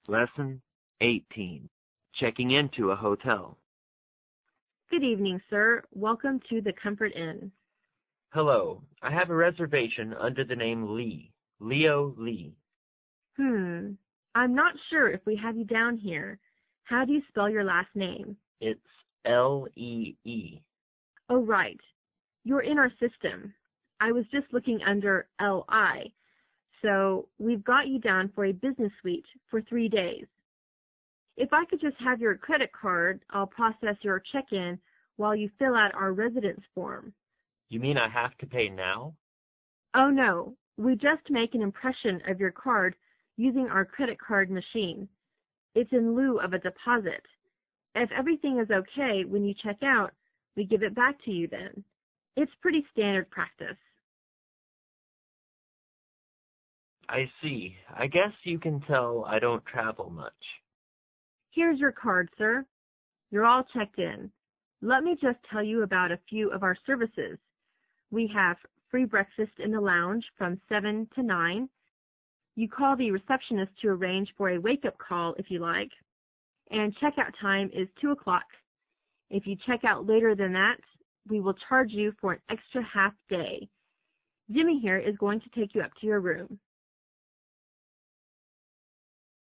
Lesson 18. Checking into a hotel. Good evening, sir. Welcome to the Comfort Inn. Hello. I have a reservation under the name Lee. Leo Lee. I'm not sure if we have you down here. How do you spell your last name? It's L-E-E. Oh, right. You're in our system. I was just looking under L-I. So we've got you down for a business suite for 3 days. If I could just have your credit card, I'll process your check-in while you fill out our residence form. You mean I have to pay now? Oh, no. We just make an impression of your card using our credit card machine. It's in lieu of a deposit. If everything is okay when you check out, we give it back to you then. It's pretty standard practice. I see. I guess you can tell I don't travel much. Here's your card, sir. You're all checked in. Let me just tell you about a few of our services. We have free breakfast in the lounge from 7 to 9. You call the receptionist to arrange for a wake-up call if you like. And checkout time is 2 o'clock. If you check out later than that, we will charge you for an extra half day. Jimmy here is going to take you up to your room.